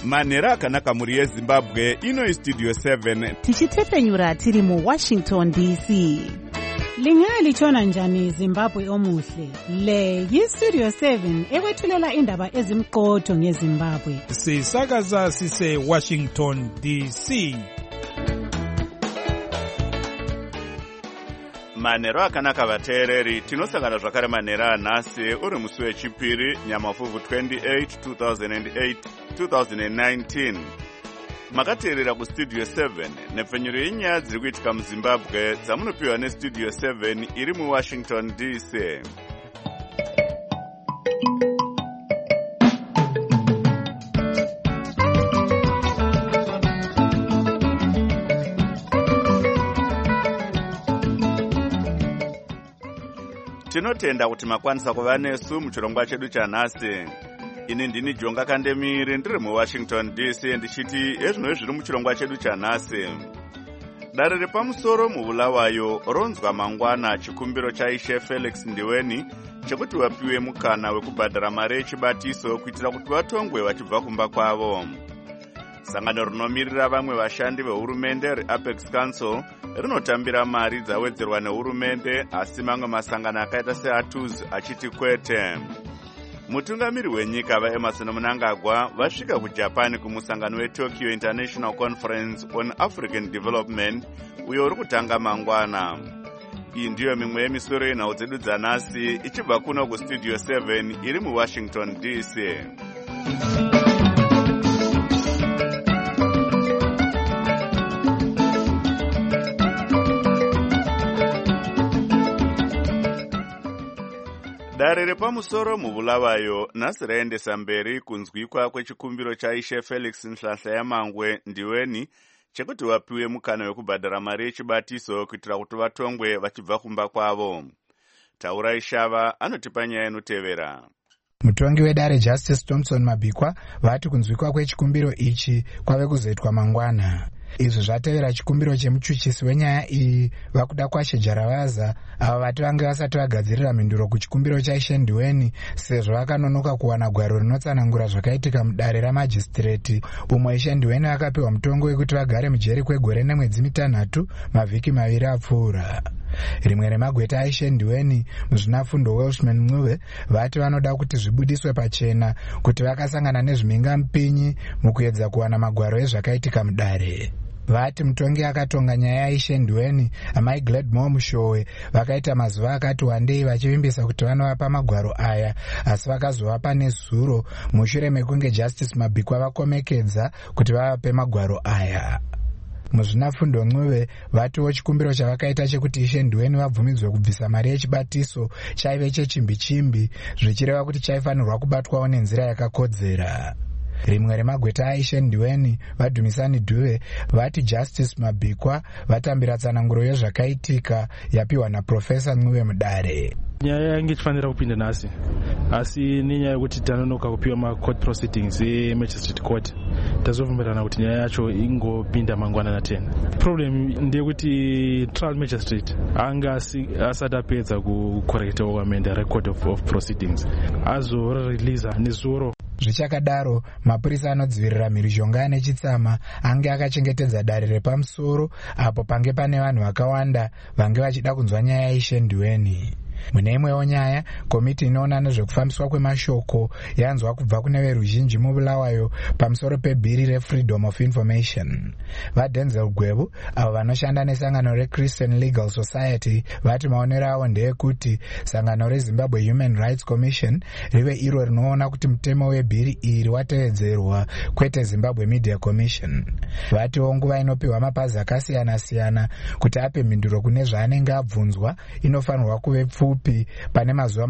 manhero akanaka mhuri yezimbabwe. Ino Studio 7 tichitepenyura tiri muWashington DC. Lingalitshona njani Zimbabwe omuhle? Le yiStudio 7 ekwethulela indaba ezimqotho ngeZimbabwe. Sisakaza sise Washington DC. manhero akanaka vateereri. Tinosangana zvakare manhero anhasi uri musi wechipiri Nyamafuvhu 28 2019. Makateerera kuStudio 7 nepfenyuro yenyaya dziri kuitika muZimbabwe dzamunopiwa neStudio 7 iri muWashington DC. Tinotenda kuti makwanisa kuva nesu muchirongwa chedu chanhasi. Ini ndini Jonga Kandemiri ndiri muWashington DC ndichiti ezvino zviri muchirongwa chedu chanhasi. Dare repamusoro muBulawayo ronzwa mangwana chikumbiro chaishe Felix Ndiweni chekuti vapiwe mukana wekubhadhara mari yechibatiso kuitira kuti vatongwe vachibva kumba kwavo. Sangano rinomirira vamwe vashandi vehurumende reApex Council rinotambira mari dzawedzerwa nehurumende, asi mamwe masangano akaita seATUZ achiti kwete. Mutungamiri wenyika vaEmerson Mnangagwa vasvika kuJapan kumusangano weTokyo International Conference on African Development uyo uri kutanga mangwana. Iyi ndiyo mimwe yemisoro yenhau dzedu dzanhasi ichibva kuno kuStudio 7 iri muWashington DC. Dare repamusoro muBulawayo nhasi raendesa mberi kunzwikwa kwechikumbiro chaishe Felix Nhlanhlayamangwe Ndiweni chekuti vapiwe mukana wekubhadhara mari yechibatiso kuitira kuti vatongwe vachibva kumba kwavo. Taurai Shava anotipa nyaya inotevera. Mutongi wedare Justice Thompson Mabikwa vati kunzwikwa kwechikumbiro ichi kwave kuzoitwa mangwana. Izvi zvatevera chikumbiro chemuchuchisi wenyaya iyi vakuda kwashe Jaravaza ava vati vange vasati vagadzirira mhinduro kuchikumbiro chaishe Ndiweni sezvo vakanonoka kuwana gwaro rinotsanangura zvakaitika mudare ramajistireti umwe ishe Ndiweni akapiwa mutongo wekuti vagare mujeri kwegore nemwedzi mitanhatu mavhiki maviri apfuura. Rimwe remagweta aishe Ndiweni muzvinafundo Welshman Mnuve vati vanoda kuti zvibudiswe pachena kuti vakasangana nezviminga mupinyi mukuedza kuwana magwaro ezvakaitika mudare. Vati mutongi akatonga nyaya yaishe Ndiweni amai Gladmore Mushowe vakaita mazuva akati wandei vachivimbisa kuti vanovapa magwaro aya, asi vakazovapa nezuro mushure mekunge Justice Mabikwa vakomekedza kuti vavape magwaro aya. Muzvinafundo Ncube vatiwo chikumbiro chavakaita chekuti ishe Ndiweni vabvumidzwe kubvisa mari yechibatiso chaive chechimbi-chimbi zvichireva kuti chaifanirwa kubatwawo nenzira yakakodzera. Rimwe remagweta aishe Ndiweni vaDhumisani Dhuve vati Justice Mabikwa vatambira tsananguro yezvakaitika yapiwa naProfesa Ncube mudare. Nyaya yange ichifanira kupinda nhasi, asi nenyaya yekuti tanonoka kupiwa macourt proceedings eMagistrate Court tazobvumirana kuti nyaya yacho ingopinda mangwana na 10. Problem ndeyekuti trial magistrate anga asati apedza kucorrecta amenda record of proceedings azoreleasa nezuro. Zvichakadaro mapurisa anodzivirira mhirizhonga nechitsama ange akachengetedza dare repamusoro apo pange pane vanhu vakawanda vange vachida kunzwa nyaya yaishe Ndiweni. Mune imwewo nyaya, komiti inoona nezvekufambiswa kwemashoko yanzwa kubva kune veruzhinji muBulawayo pamusoro pebhiri reFreedom of Information. VaDenzel Gwebu avo vanoshanda nesangano reChristian Legal Society vati maonero avo ndeyekuti sangano reZimbabwe Human Rights Commission rive iro rinoona kuti mutemo webhiri iri watevedzerwa, kwete Zimbabwe Media Commission. Vatiwo nguva inopiwa mapazi akasiyana-siyana kuti ape mhinduro kune zvaanenge abvunzwa inofanirwa kuve pfupi pane mazuva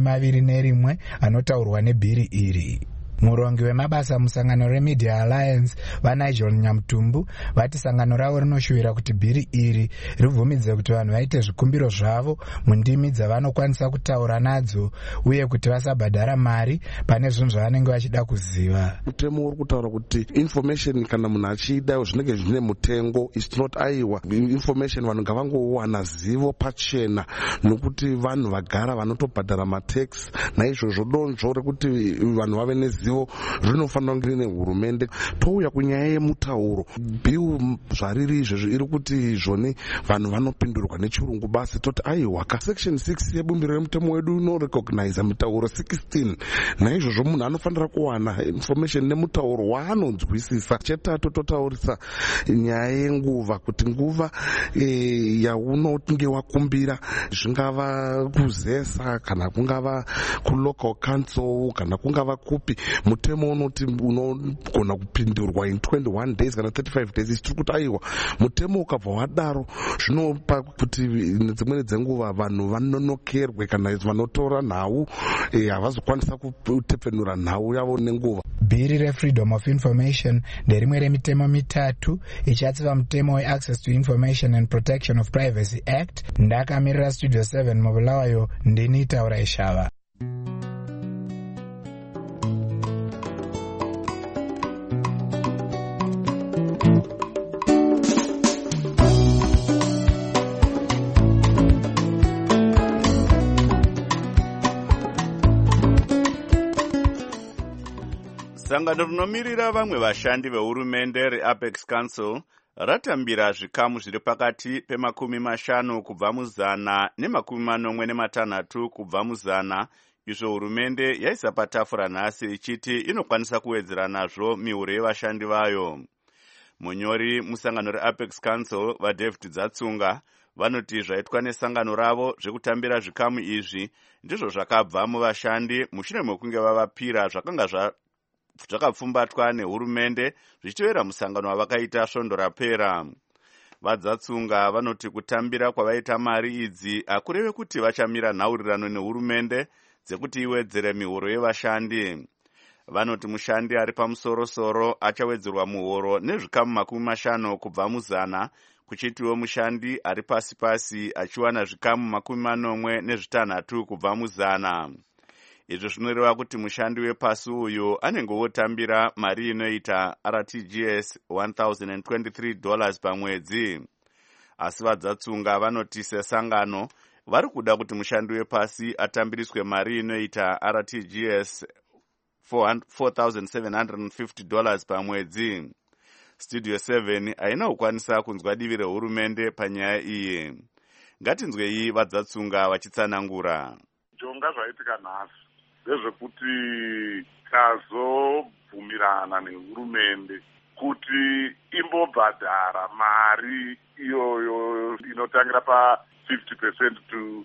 21 anotaurwa nebhiri iri. Murongi wemabasa musangano reMedia Alliance vaNigel Nyamutumbu vati sangano ravo rinoshuvira kuti bhiri iri ribvumidze kuti vanhu vaite zvikumbiro zvavo mundimi dzavanokwanisa kutaura nadzo uye kuti vasabhadhara mari pane zvinhu zvavanenge vachida kuziva. Mutemo uri kutaura kuti information kana munhu achida zvinenge zvine mutengo is not aiwa information vanhu ngavangowana zivo pachena nokuti vanhu vagara vanotobhadhara matax naizvozvo donzvo rekuti vanhu vave nezivo ruzivo rinofanira kunge rine hurumende. Touya kunyaya yemutauro, bill zvariri izvezvo iri kuti izvoni vanhu vanopindurwa nechirungu basi. Toti aiwa ka section 6 yebumbiro remutemo wedu inorecognize mitauro 16. Naizvozvo munhu anofanira kuwana information nemutauro waanonzwisisa. Chetatu, totaurisa nyaya yenguva, kuti nguva yaunonge wakumbira, zvingava kuzesa kana kungava kulocal council kana kungava kupi, mutemo unoti unogona kupindurwa in 21 days kana 35 days. Tiri kuti aiwa mutemo ukabva wadaro zvinopa kuti dzimweni dzenguva vanhu vanonokerwe kana vanotora nhau havazokwanisa kutepfenura nhau yavo nenguva. Bhiri reFreedom of Information nderimwe remitemo mitatu ichatsiva mutemo weAccess to Information and Protection of Privacy Act. Ndakamirira Studio 7 mubulawayo, ndini Taura Ishava. Sangano rinomirira vamwe vashandi vehurumende reApex Council ratambira zvikamu zviri pakati pe50 kubva muzana ne60 kubva muzana, izvo hurumende yaisa patafura nhasi ichiti inokwanisa kuwedzera nazvo mihuro yevashandi vayo. Munyori musangano reApex Council vaDavid Dzatsunga vanoti zvaitwa nesangano ravo zvekutambira zvikamu izvi ndizvo zvakabva muvashandi mushure mekunge vavapira zvakanga zvakapfumbatwa nehurumende zvichitevera musangano wavakaita svondo rapera. VaDzatsunga vanoti kutambira kwavaita mari idzi hakureve kuti vachamira nhaurirano nehurumende dzekuti iwedzere mihoro yevashandi. Vanoti mushandi ari pamusorosoro achawedzerwa muhoro nezvikamu 50 kubva muzana, kuchitiwo mushandi ari pasi pasi achiwana zvikamu 46 kubva muzana. Izvo zvinoreva kuti mushandi wepasi uyu anenge wotambira mari inoita RTGS $1,023 pamwedzi. Asi vaDzatsunga vanoti sesangano vari kuda kuti mushandi wepasi atambiriswe mari inoita RTGS $4,750 pamwedzi. Studio 7 haina kukwanisa kunzwa divi rehurumende panyaya iyi. Ngatinzwei vaDzatsunga vachitsanangura. Jonga zvaitika nhasi ndezvekuti tazobvumirana nehurumende kuti imbobhadhara mari iyoyo inotangira pa 50% to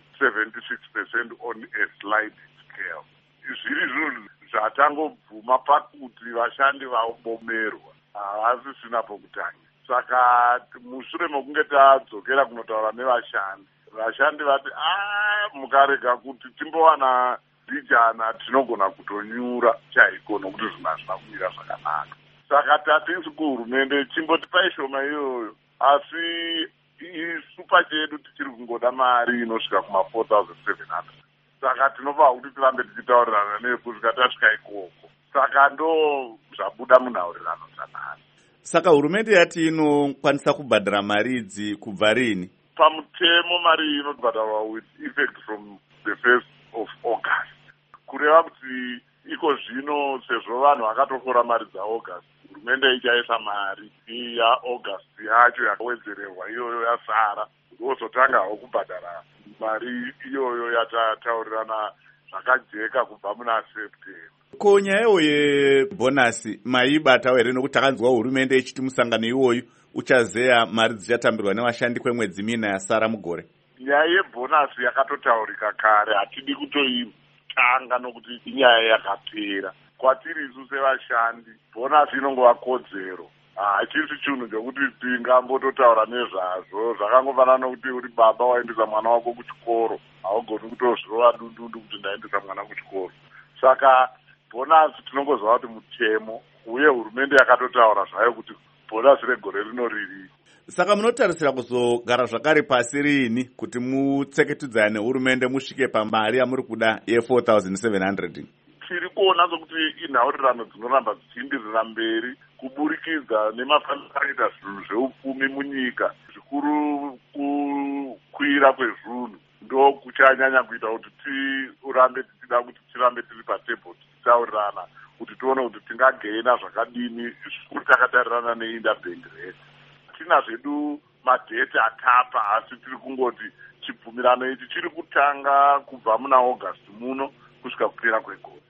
76% on a sliding scale. Zviri zvinhu zvatangobvuma pakuti vashandi vabomerwa, havasisina pokutanga. Saka mushure mekunge tadzokera kunotaura nevashandi, vashandi vati mukarega kuti timbowana dijana tinogona kutonyura chaiko nokuti zvinhu hazvina kumira zvakanaka. Saka tatisi kuhurumende chimbotipai shoma iyoyo, asi isu pachedu tichiri kungoda mari inosvika kuma 4,700. Saka tinopa kuti tirambe tichitaurirana neyo kusvika tasvika ikoko. Saka ndo zvabuda munhaurirano dzanhasi. Saka hurumende yati inokwanisa kubhadhara mari idzi kubva rini? Pamutemo mari inobhadharwa with effect from the 1st of August. Kureva kuti iko zvino sezvo vanhu vakatofora mari dzaAugust, hurumende ichaisa mari yaAugust yacho yakawedzererwa iyoyo yasara, ndozotangawo kubhadhara mari iyoyo yatataurirana zvakajeka kubva muna September. Ko nyayewo yebhonasi maibatawo here nokuti takanzwa hurumende ichiti musangano iwoyu uchazeya mari dzichatambirwa nevashandi kwemwedzi mina yasara mugore? Nyaya yebhonasi yakatotaurika kare, hatidi kutoitanga nokuti inyaya yakapera. Kwatiri isu sevashandi, bhonasi inongova kodzero. Hachisi chinhu chokuti tingambototaura nezvazvo. Zvakangofanana nokuti uri baba waendesa mwana wako kuchikoro, haugoni kutozvirova dundundu kuti ndaendesa mwana kuchikoro. Saka bhonasi tinongozva kuti mutemo, uye hurumende yakatotaura zvayo kuti bhonasi regore rino riri. Saka munotarisira kuzogara zvakare pasi rini kuti mutseketudzana nehurumende musvike pamari yamuri kuda ye$4,700? Tiri kuona sokuti inhaurirano dzinoramba dzichienderera mberi kuburikidza nemafambiro anoita zvinhu zveupfumi munyika, zvikuru kukwira kwezvinhu ndo kuchanyanya kuita kuti tirambe tichida kuti tirambe tiri patebhuru tichitaurirana kuti tione kuti tingagena zvakadini zvikuru takatarirana neinterbank rate. Tina zvedu madheti atapa, asi tiri kungoti chibvumirano ichi chiri kutanga kubva muna August muno kusvika kupera kwegore.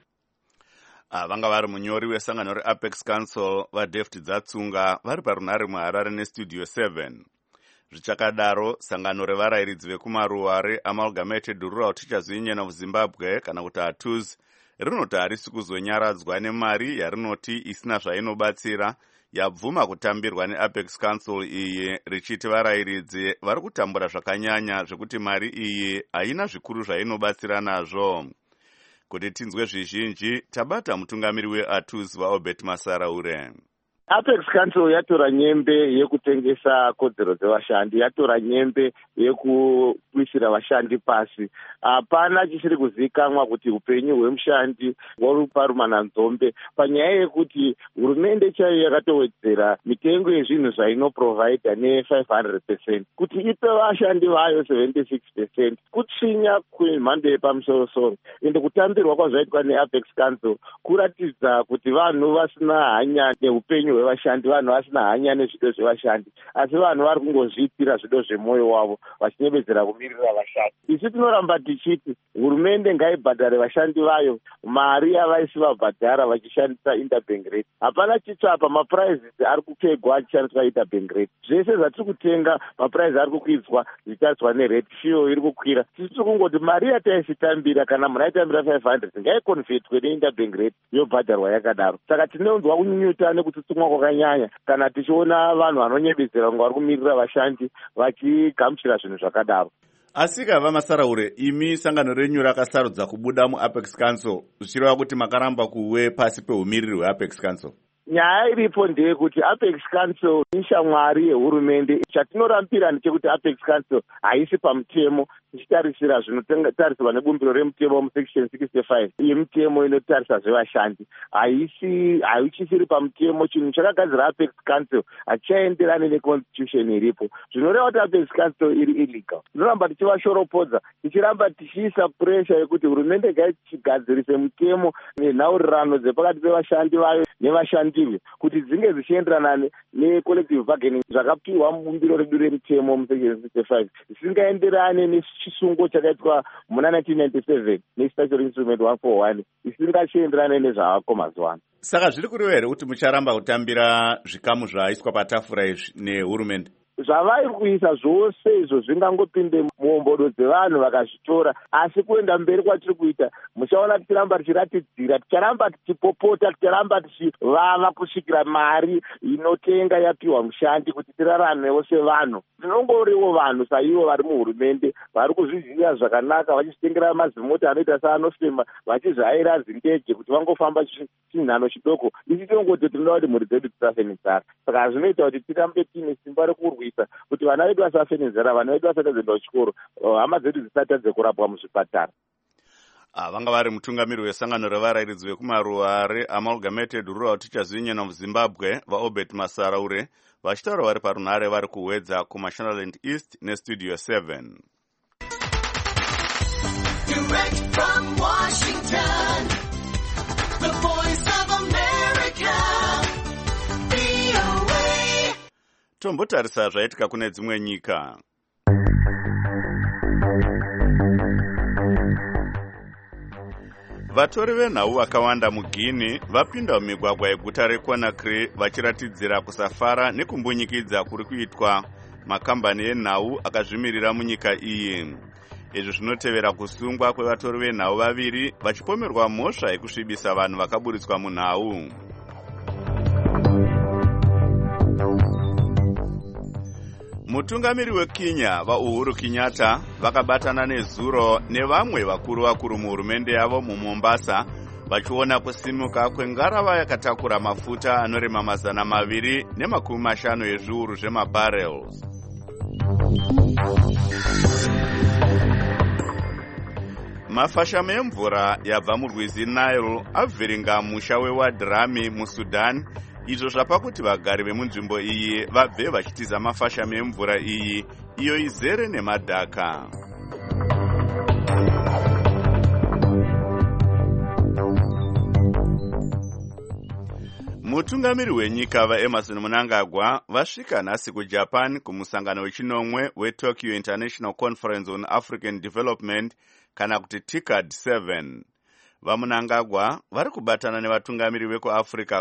Vanga vari munyori wesangano reApex Council vaDavid Dzatsunga vari parunare muHarare neStudio 7. Zvichakadaro, sangano revarayiridzi vekumaruwa reAmalgamated Rural Teachers Union of Zimbabwe kana kuti ATUZ rinoti harisi kuzonyaradzwa nemari yarinoti isina zvainobatsira yabvuma kutambirwa neApex Council iyi, richiti varayiridzi vari kutambura zvakanyanya zvekuti mari iyi haina zvikuru zvainobatsira nazvo. Kuti tinzwe zvizhinji, tabata mutungamiri weATUZ vaObert Masaraure. Apex Council yatora nyembe yekutengesa kodzero dzevashandi, yatora nyembe yekuwisira vashandi pasi. Hapana chisiri kuzikanwa kuti upenyu hwemushandi huri parumana nzombe panyaya yekuti hurumende chaiyo yakatowedzera mitengo yezvinhu zvainoprovaidha ne500%, kuti ipe vashandi vayo 76%, kutsvinya kwemhando yepamusoro-soro. Ende kutambirwa kwazvaitwa neApex Council kuratidza kuti vanhu vasina hanya neupenyu hwevashandi, vanhu vasina hanya nezvido zvevashandi, asi vanhu vari kungozviitira zvido zvemwoyo wavo vachinyebedzera kumirira vashandi. Isu tinoramba tichiti hurumende ngaibhadhare vashandi vayo mari yavaisi vabhadhara vachishandisa interbank rate. Hapana chitsvapa mapuraises ari kupfegwa achishandiswa interbank rate. Zvese zvatiri kutenga mapuraises ari kukwidzwa zvichitaridzwa nerate, fuel iri kukwira. Tiri kungoti mari yataisitambira kana munhu aitambira 500 ngaikonvetwe neinterbank rate yobhadharwa yakadaro. Saka tinounzwa kunyunyuta nekutsutsumwa kwakanyanya kana tichiona vanhu vanonyebedzera kunge vari kumirira vashandi vachigamuchira zvinhu zvakadaro. Asika vaMasaraure, imi sangano renyu rakasarudza kubuda muApex Council zvichireva kuti makaramba kuwe pasi peumiriri hweApex Council. Nyaya iripo ndeyekuti Apex Council ishamwari yehurumende. Chatinorambira ndechekuti Apex Council haisi pamutemo, tichitarisira zvinotarisirwa nebumbiro remutemo musection 65 yemutemo inotarisa zvevashandi. Haichisiri pamutemo. Chinhu chakagadzira Apex Council hachienderani neconstitution iripo, zvinoreva kuti Apex Council iri illegal. Tinoramba tichivashoropodza, tichiramba tichiisa pressure yekuti hurumende ngaichigadzirise mutemo nenhaurirano dzepakati pevashandi vayo nevashandivi kuti dzinge zichienderana necollective bargaining zvakapiwa mubumbiro redu remutemo musection 65, zvisingaenderane nechisungo chakaitwa muna 1997 nestatutory instrument 141, isingachienderane nezvavako mazuva ano. Saka zviri kureva here kuti mucharamba kutambira zvikamu zvaiswa patafura izvi nehurumende? Zvavairi kuisa zvose izvo zvingangopinde muombodo dzevanhu vakazvitora, asi kuenda mberi kwatiri kuita muchaona tichiramba tichiratidzira, ticharamba tichipopota, ticharamba tichivava kusvikira mari inotenga yapiwa mushandi kuti tiraramewo sevanhu. Tinongoriwo vanhu saivo vari muhurumende vari kuzviziva zvakanaka, vachizvitengera mazimota anoita seanofema, vachizvaira zindege kuti vangofamba chinhano chidoko. Isi tinongoti tinoda kuti mhuri dzedu dzisafenidzara. Saka zvinoita kuti tirambe tiine simba rekurwisa kuti vana vedu vasafenidzara, vana vedu vasati vaenda kuchikoro, hama dzedu dzisatadze kurapwa muzvipatara. Vanga vari mutungamiri wesangano revarayiridzi vekumaruwa reAmalgamated Rural Teachers Union of Zimbabwe vaObert Masaraure vachitaura vari parunare vari kuwedza kuMashonaland East neStudio 7. Direct from Washington, the voice of America, VOA. Tombotarisa zvaitika kune dzimwe nyika. Vatori venhau vakawanda muGuinea vapinda mumigwagwa yeguta reConakry vachiratidzira kusafara nekumbunyikidza kuri kuitwa makambani enhau akazvimirira munyika iyi. Izvi zvinotevera kusungwa kwevatori venhau vaviri vachipomerwa mhosva yekusvibisa vanhu vakaburitswa munhau. Mutungamiri weKenya vaUhuru Kenyatta vakabatana nezuro nevamwe vakuru muhurumende yavo muMombasa vachiona kusimuka kwengarava yakatakura mafuta anorema 250 ezviuru zvemabarrels. Mafashamo emvura yabva murwizi Nile avhiringa musha weWadrami muSudan, izvo zvapa kuti vagari vemunzvimbo iyi vabve vachitiza mafashamo emvura iyi iyo izere nemadhaka. mutungamiri wenyika vaEmerson Mnangagwa vasvika nhasi kujapan kumusangano wechinomwe weTokyo International Conference on African Development kana kuti TICAD 7. VaMnangagwa vari kubatana nevatungamiri vekuAfrica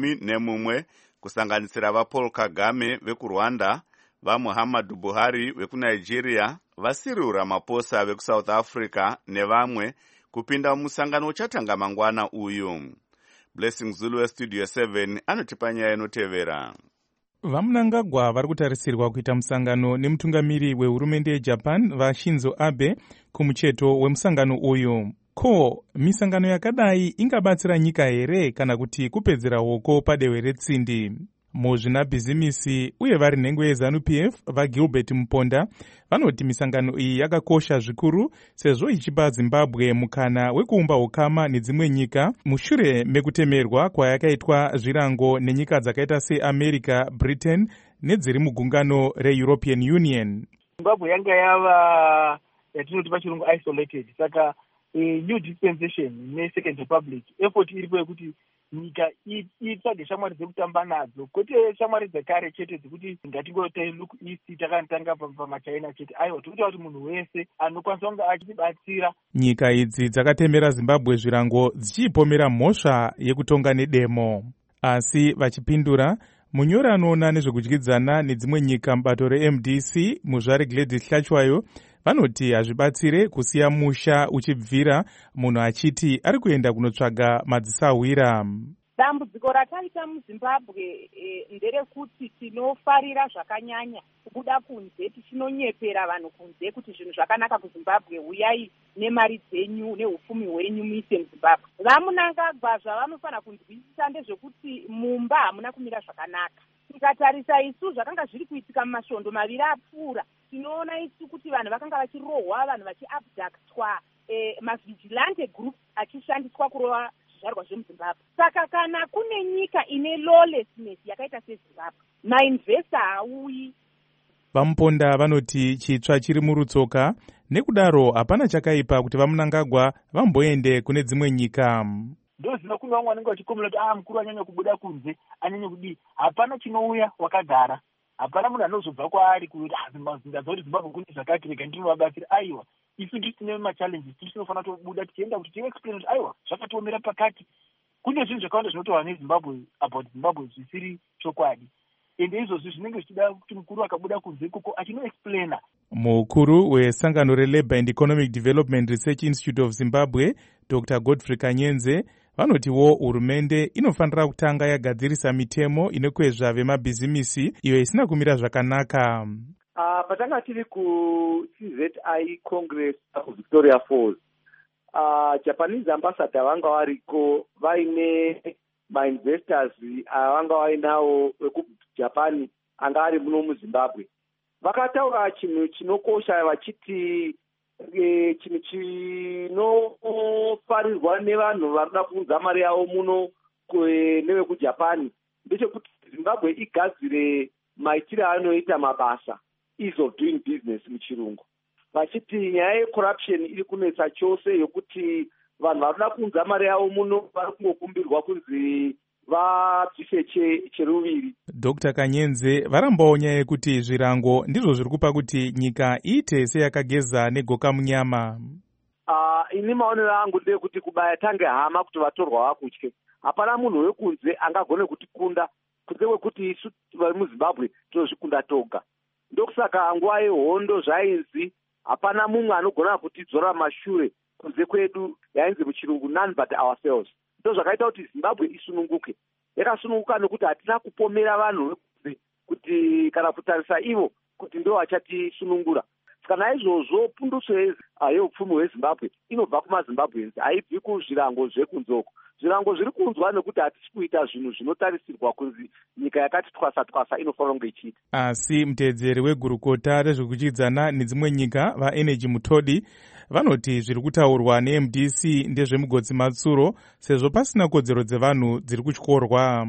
11 kusanganisira vaPaul Kagame vekuRwanda, vaMuhammadu Buhari vekunigeria, vaCyril Ramaphosa vekuSouth Africa nevamwe kupinda mumusangano uchatanga mangwana uyu. Blessing Zulu weStudio 7 anotipa nyaya inotevera. VaMnangagwa vari kutarisirwa kuita musangano nemutungamiri wehurumende yeJapan vaShinzo Abe kumucheto wemusangano uyu. Ko, misangano yakadai ingabatsira nyika here kana kuti kupedzera hoko padehwe retsindi? Muzvinabhizimisi uye vari nhengo yeZANU-PF vaGilbert Muponda vanoti misangano iyi yakakosha zvikuru sezvo ichipa Zimbabwe mukana wekuumba ukama nedzimwe nyika mushure mekutemerwa kwayakaitwa zvirango nenyika dzakaita seAmerica, Britain nedziri mugungano reEuropean Union. Zimbabwe yanga yava yatinoti pachirungu isolated, saka new dispensation neSecond Republic effort iripo yekuti nyika itsvage shamwari dzekutamba nadzo, kwete shamwari dzekare chete dzekuti ngatingoti look east takatanga pamaChina chete, aiwa tokuita kuti munhu wese anokwanisa kunge achitibatsira. Nyika idzi dzakatemera Zimbabwe zvirango dzichipomera mhosva yekutonga nedemo, asi vachipindura munyori anoona nezvekudyidzana nedzimwe nyika mubato reMDC muzvare Gladys Hlachwayo vanoti hazvibatsire kusiya musha uchibvira munhu achiti ari kuenda kunotsvaga madzisahwira. Dambudziko rataita muZimbabwe nderekuti tinofarira zvakanyanya kubuda kunze, tichinonyepera vanhu kunze kuti zvinhu zvakanaka kuZimbabwe, uyai nemari dzenyu neupfumi hwenyu muise muZimbabwe. VaMnangagwa zvavanofanira kunzwisisa ndezvekuti mumba hamuna kumira zvakanaka. Tikatarisa isu zvakanga zviri kuitika mumasvondo maviri apfuura, tinoona isu kuti vanhu vakanga vachirohwa, vanhu vachiabductwa, mavigilante group achishandiswa kurova zvizvarwa zvemuZimbabwe. Saka kana kune nyika ine lawlessness yakaita seZimbabwe, mainvesta haauyi. VaMuponda vanoti chitsva chiri murutsoka, nekudaro hapana chakaipa kuti vaMnangagwa vamboende kune dzimwe nyika. Ndozvino kune vamwe vanenge vachikomera kuti mukuru anyanya kubuda kunze, anyanya kudii. Hapana chinouya wakagara, hapana munhu anozobva kwaari kuti ndazoti Zimbabwe kune zvakati rega ndinovabatsira. Aiwa, isu tine machallenges, tinofanira tobuda tichienda kuti tiexplain kuti aiwa zvakatiomera pakati, kune zvinhu zvakawanda zvinotaura neZimbabwe about Zimbabwe zvisiri chokwadi, ende izvozvi zvinenge zvichida kuti mukuru akabuda kunze ikoko achinoexplaina. Mukuru wesangano reLabour and Economic Development Research Institute of Zimbabwe Dr. Godfrey Kanyenze vanotiwo hurumende inofanira kutanga yagadzirisa mitemo inokwezva vemabhizimisi iyo isina kumira zvakanaka. Patanga tiri kuCZI Congress kuVictoria Falls, Japanese ambassador vanga variko vaine mainvestors avanga vainawo vekuJapan anga ari muno muZimbabwe. Vakataura chinhu chinokosha vachiti chinhu chinofarirwa nevanhu varikuda kuunza mari yavo muno nevekuJapan ndechekuti Zimbabwe igadzire maitiro anoita mabasa, ease of doing business muchirungu. Vachiti nyaya yecorruption iri kunetsa chose yokuti vanhu varikuda kuunza mari yavo muno vari kungokumbirwa kunzi vabvise cheruviri. Dr. Kanyenze varambawo nyaya yekuti zvirango ndizvo zviri kupa kuti nyika iite seyakageza negoka munyama. Ini maonero angu ndeyekuti kubaya tange hama kuti vatorwa vakutye. Hapana munhu wekunze angagone kutikunda kunze kwekuti isu vari muZimbabwe tinozvikunda toga. Ndokusaka nguva yehondo zvainzi hapana mumwe anogona kutidzora mashure kunze kwedu, yainzi muchirungu none but ourselves. Ndo zvakaita kuti Zimbabwe isununguke. Yakasununguka nekuti hatina kupomera vanhu vekunze kuti kana kutarisa ivo kuti ndo vachatisunungura. Kana izvozvo pundutso yeupfumi hweZimbabwe inobva kumaZimbabweans, haibvi kuzvirango zvekunzoko. Zvirango zviri kunzwa nekuti hatisi kuita zvinhu zvinotarisirwa kunzi nyika yakati twasa inofanira kunge ichiita. Asi mutedzeri wegurukota rezvekuchidzana nedzimwe nyika vaEnergy Mutodi vanoti zviri kutaurwa neMDC ndezvemugodzi matsuro sezvo pasina kodzero dzevanhu dziri kutyorwa.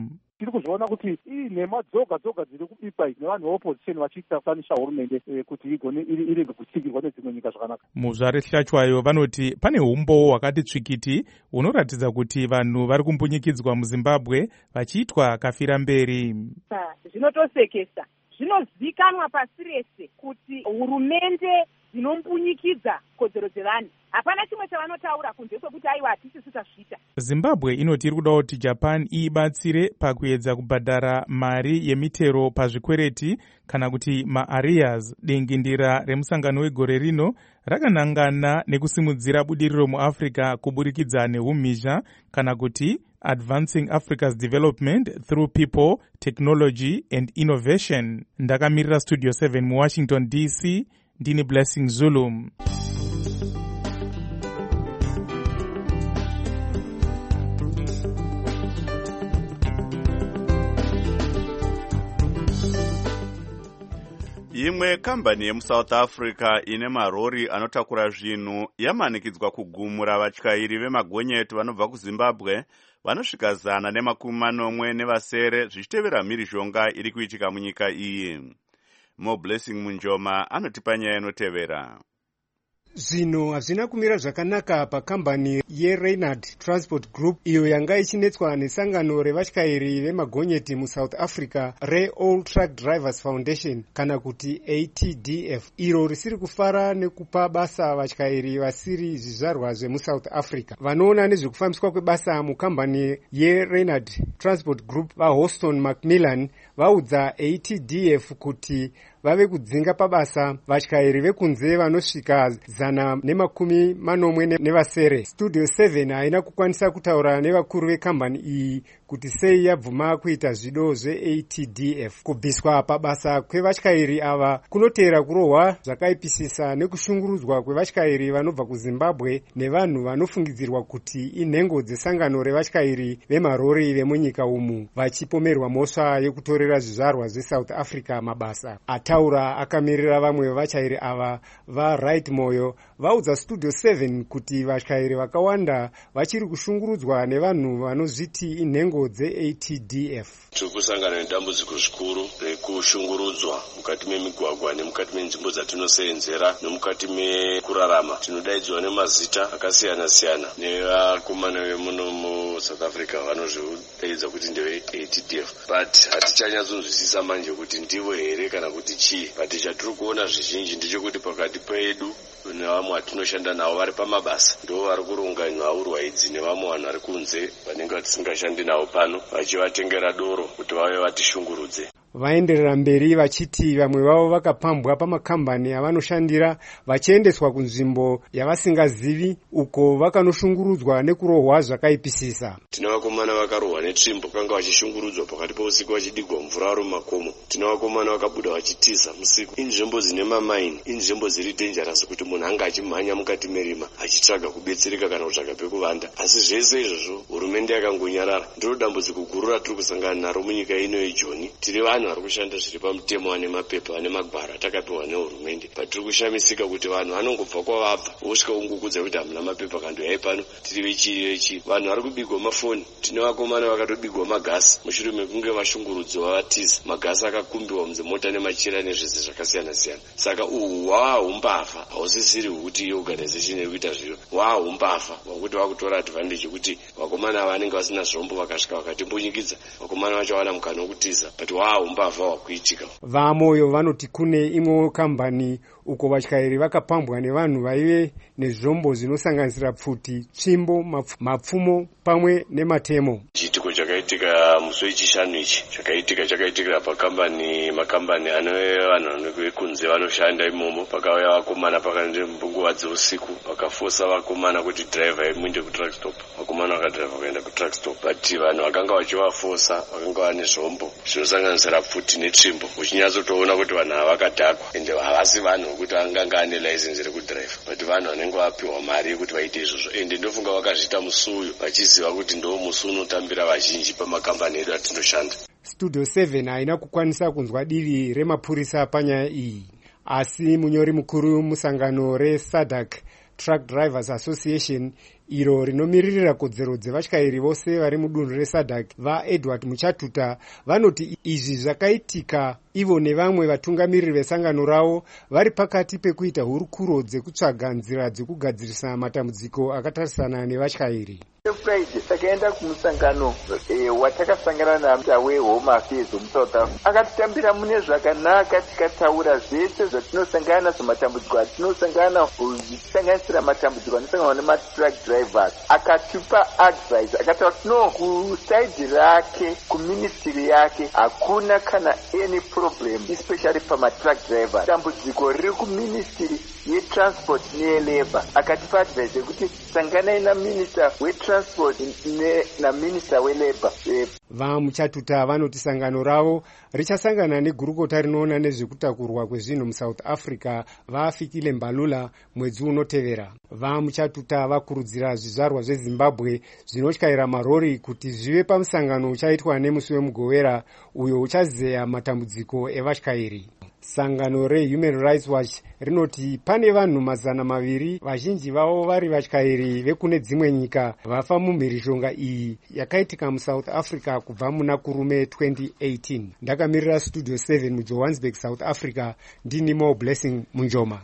tiri kuzviona kuti nhema dzoga dziri kubikwa nevanhu veopposition vachiita kusanisha hurumende kuti igone irege kutsikirwa nedzimwe nyika zvakanaka. muzvare hlachwayo vanoti pane umbowo hwakati tsvikiti hunoratidza kuti vanhu vari kumbunyikidzwa muzimbabwe vachiitwa kafira mberi. Zvinotosekesa, zvinozikanwa pasi rese kuti hurumende dzinombunyikidzwa kodzero dzevanhu. Hapana chimwe chavanotaura kunze kwekuti aiwa hatisisu tazviita. Zimbabwe inoti iri kuda kuti Japan ibatsire pakuedza kubhadhara mari yemitero pazvikwereti kana kuti maarrears. Dingindira remusangano wegore rino rakanangana nekusimudzira budiriro muAfrica kuburikidza neumhizha kana kuti Advancing Africa's Development Through People, Technology and Innovation. Ndakamirira Studio 7 muWashington DC, ndini Blessing Zulu. Imwe kambani yemuSouth Africa ine marori anotakura zvinhu yamanikidzwa kugumura vatyairi vemagonyeti vanobva kuZimbabwe vanosvika 140 nevasere zvichitevera mhirizhonga iri kuitika munyika iyi. Mo Blessing Munjoma anotipa nyaya inotevera. Zvinhu hazvina kumira zvakanaka pakambani yeReynard Transport Group iyo yanga ichinetswa nesangano revatyairi vemagonyeti muSouth Africa reAll Truck Drivers Foundation kana kuti ATDF, iro risiri kufara nekupa basa vatyairi vasiri zvizvarwa zvemuSouth Africa. Vanoona nezvekufambiswa kwebasa mukambani yeReynard Transport Group vaHouston Macmillan vaudza ATDF kuti vave kudzinga pabasa vatyairi vekunze vanosvika 140 nevasere. Studio 7 haina kukwanisa kutaura nevakuru vekambani iyi kuti sei yabvuma kuita zvido zveATDF. Kubviswa pabasa kwevatyairi ava kunotera kurohwa zvakaipisisa nekushungurudzwa kwevatyairi vanobva kuZimbabwe nevanhu vanofungidzirwa kuti inhengo dzesangano revatyairi vemarori vemunyika umu vachipomerwa mhosva yekutorera zvizvarwa zveSouth Africa mabasa. Ataura akamirira vamwe vevatyairi ava vaRight Moyo vaudza Studio 7 kuti vatyairi vakawanda vachiri kushungurudzwa nevanhu vanozviti inhengo dzeATDF. Tiri kusangana nedambudziko zvikuru rekushungurudzwa mukati memigwagwa nemukati menzvimbo dzatinosenzera nemukati mekurarama. Tinodaidzwa nemazita akasiyana siyana nevakomana vemuno muSouth Africa vanozvidaidza kuti ndeve ATDF, but hatichanyatsonzwisisa manje kuti ndivo here kana kuti chii. But chatiri kuona zvizhinji ndechekuti pakati pedu nevamwe vatinoshanda navo vari pamabasa ndo vari kuronga nhaurwa idzi nevamwe vanhu vari kunze vanenge vatisingashandi navo pano vachivatengera doro kuti vave vatishungurudze. Vaenderera mberi vachiti vamwe vavo vakapambwa pamakambani avanoshandira vachiendeswa kunzvimbo yavasingazivi uko vakanoshungurudzwa nekurohwa zvakaipisisa. Tine vakomana vakarohwa netsvimbo vakanga vachishungurudzwa pakati peusiku vachidigwa mvura vari mumakomo. Tine vakomana vakabuda vachitiza musiku. Inzvimbo dzine mamaini, inzvimbo dziri dhenjarasi kuti munhu anga achimhanya mukati merima achitsvaga kubetsereka kana kutsvaga pekuvanda. Asi zvese izvozvo hurumende yakangonyarara. Ndiro dambudziko guru ratiri kusangana naro munyika ino yeJoni. Tiri vanhu vari kushanda zviri pamutemo vane mapepa vane magwara takapiwa nehurumende, patiri kushamisika kuti vanhu vanongobva kwavabva vosvika kungukudza kuti hamuna mapepa kandoyai pano tiri vechi vanhu vari kubigwa mafoni. Tine vakomana vakatobigwa magasi mushure mekunge vashungurudzwa vatiza magasi akakumbiwa mudzimota nemachira nezvese zvakasiyana siyana. Saka uhu hwahumbafa hausisiri hwekuti organization iri kuita zviro, hwahumbafa hwakuti vakutora advantage kuti vakomana ava vanenge vasina zvombo vakasvika vakatimbonyikidza vakomana vacho vana mukana wokutiza, but hwahumbafa hwakuitika. Vamoyo vanoti kune imwewo kambani uko vatyairi vakapambwa nevanhu vaive nezvombo zvinosanganisira pfuti, tsvimbo, mapfumo pamwe nematemo. Chitiko chakaitika musi wechishanu ichi chakaitikira makambani ane vanhu vekunze vanoshanda imomo. Pakauya vakomana pakati nguva dzeusiku vakafosa vakomana kuti driver muende kutruck stop. Vakomana vakadriva kuenda kutruck stop, but vanhu vakanga vachivafosa vakanga vane zvombo zvinosanganisira pfuti netsvimbo. Uchinyatsotoona kuti vanhu ava vakadhakwa ende havasi vanhu kuti anganga ane license rekudrive, but vanhu vanenge vapiwa mari yekuti vaite izvozvo. Ende ndofunga vakazviita musuyo vachiziva kuti ndo musi unotambira vazhinji pamakambani edu atinoshanda. Studio 7 haina kukwanisa kunzwa divi remapurisa panyaya iyi, asi munyori mukuru musangano reSADC Truck Drivers Association iro rinomiririra kodzero dzevatyairi vose vari mudunhu resadhak vaedward muchatuta vanoti izvi zvakaitika ivo nevamwe vatungamiriri vesangano ravo vari pakati pekuita hurukuro dzekutsvaga nzira dzekugadzirisa matambudziko akatarisana nevatyairi. Friday takaenda kumusangano watakasangana namuta wehome affairs muSouth Africa. Akatitambira mune zvakanaka, tikataura zvese zvatinosangana nazvo, matambudziko atinosangana tichisanganisira matambudziko anosanganwa nematruck drivers. Akatipa advice, akataura kuti no, kusaidi rake, kuministry yake hakuna kana any problem, especially pamatruck drivers. Tambudziko riri kuministry yetransport neyelabor. Akatipa advice yekuti sanganai naminister wetransport naminista welabor. Vamuchatuta vanoti sangano ravo richasangana negurukota rinoona nezvekutakurwa kwezvinhu muSouth Africa vafikile Mbalula mwedzi unotevera. Vamuchatuta vakurudzira zvizvarwa zveZimbabwe zvinotyaira marori kuti zvive pamusangano uchaitwa nemusi weMugowera uyo uchazeya matambudziko evatyairi. Sangano reHuman Rights Watch rinoti pane vanhu 200 vazhinji vavo vari vatyairi vekune dzimwe nyika vafa mumhirishonga iyi yakaitika muSouth Africa kubva muna kurume 2018. Ndakamirira Studio 7 muJohannesburg, South Africa, ndini Mo Blessing Munjoma.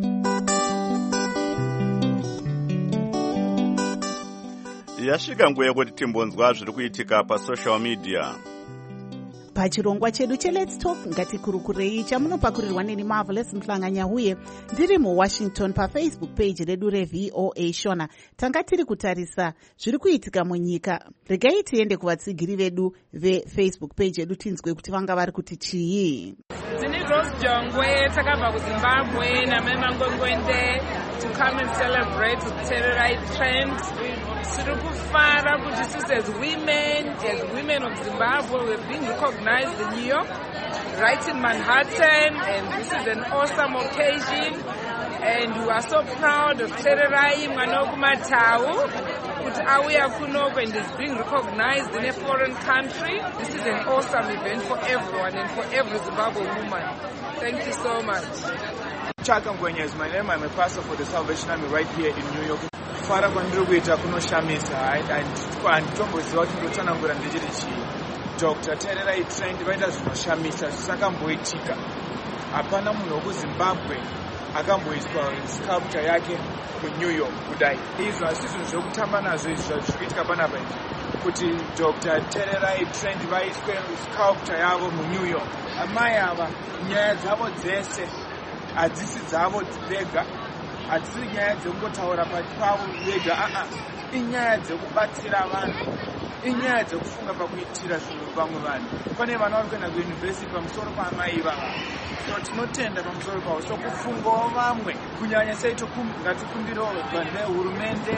Yasvika nguva yekuti timbonzwa zviri kuitika pasocial media. Pachirongwa chedu cheLet's Talk ngatikurukurei chamunopakurirwa neni Marvelous Mhlanganya huye ndiri muWashington paFacebook page redu reVOA Shona. Tanga tiri kutarisa zviri kuitika munyika. Regai tiende kuvatsigiri vedu veFacebook page yedu tinzwe kuti vanga vari kuti chii. Ndini Rose Jongwe, takabva kuZimbabwe naMema Ngwengwende to come and celebrate the terror right trend. Tiri kufara kuti sisi as women of Zimbabwe, we're being recognized in New York, right in Manhattan, and this is an awesome occasion. And we are so proud of Tererai Manoku Matau, kuti auya kunoko and is being recognized in a foreign country. This is an awesome event for everyone and for every Zimbabwe woman. Thank you so much. Chaka Ngwenya is my name. I'm a pastor for the Salvation Army right here in New York. Fara kwandiri kuita kunoshamisa handitomboziva kuti ndotsanangura ndechiti chii. Dr. Tererai Trend vaita zvinoshamisa zvisakamboitika. Hapana munhu wekuZimbabwe akamboiswa sculpture yake kuNew York kudai. Izvo hazisi zvinhu zvokutamba nazvo izvi zviri kuitika panapa izvi, kuti Dr. Tererai Trend vaiswe sculpture yavo muNew York. Amai ava nyaya dzavo dzese hadzisi dzavo vega, hadzisi nyaya dzekungotaura pavo vega, inyaya dzekubatsira vanhu, inyaya dzekufunga pakuitira zvinhu vamwe vanhu. Pane vana vari kuenda kuyunivhesiti pamusoro paamai vava, so tinotenda pamusoro pavo. So kufungawo vamwe kunyanya sei ngatikumbirawo vanhu vehurumende,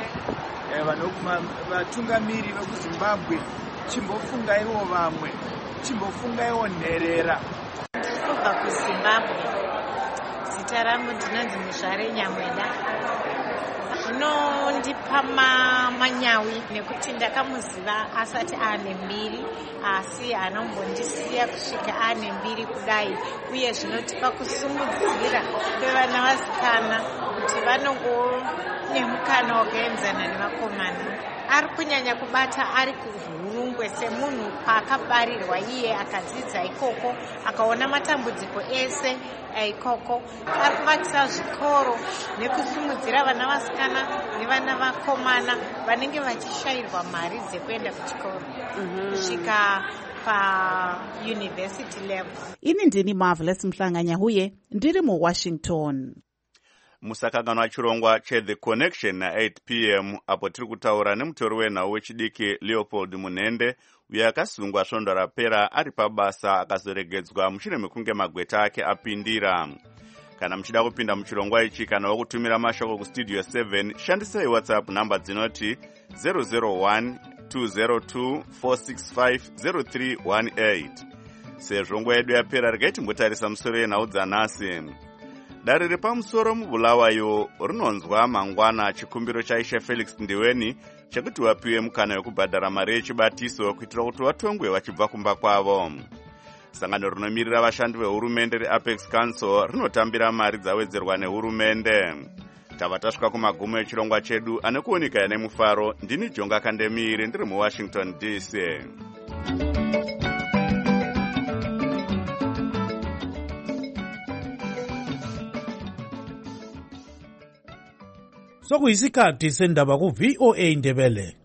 vatungamiri vekuZimbabwe, chimbofungaiwo vamwe, chimbofungaiwo nherera. Kubva kuZimbabwe. Zita rangu ndinonzi Muzvare Nyamweda. Zvinondipa manyawi nekuti ndakamuziva asati ane mbiri, asi anombondisiya kusvika ane mbiri kudai, uye zvinotipa kusumudzira kwevana vasikana kuti vanongo nemukana wakaenzana nevakomana. Ari kunyanya kubata ari kuhurungwe semunhu paakabarirwa iye, akadzidza ikoko, akaona matambudziko ese ikoko. Ari kuvakisa zvikoro nekusumudzira vana vasikana nevana vakomana vanenge vachishayirwa mari dzekuenda kuchikoro kusvika pauniversity level. Ini ndini Marvelous Mhlanganya huye ndiri muWashington. Musakanganwa chirongwa cheThe Connection na8 p.m. apo tiri kutaura nemutori wenhau wechidiki Leopold Munhende uyo akasungwa svondo rapera ari pabasa akazoregedzwa mushure mekunge magweta ake apindira. Kana muchida kupinda muchirongwa ichi kana wakutumira mashoko kustudio 7, shandisai WhatsApp namba dzinoti 001 202 465 0318. Sezvo nguva yedu yapera, regai timbotarisa musoro yenhau dzanhasi. Dare repamusoro muBulawayo rinonzwa mangwana chikumbiro chaishe Felix Ndiweni chekuti vapiwe mukana wekubhadhara mari yechibatiso kuitira kuti vatongwe vachibva kumba kwavo. Sangano rinomirira vashandi vehurumende reApex Council rinotambira mari dzawedzerwa nehurumende. tava tasvika kumagumo echirongwa chedu ane kuoneka nemufaro. Ndini Jonga Kandemiri ndiri muWashington DC. Sokuyisikhathi sendaba ku VOA Ndebele.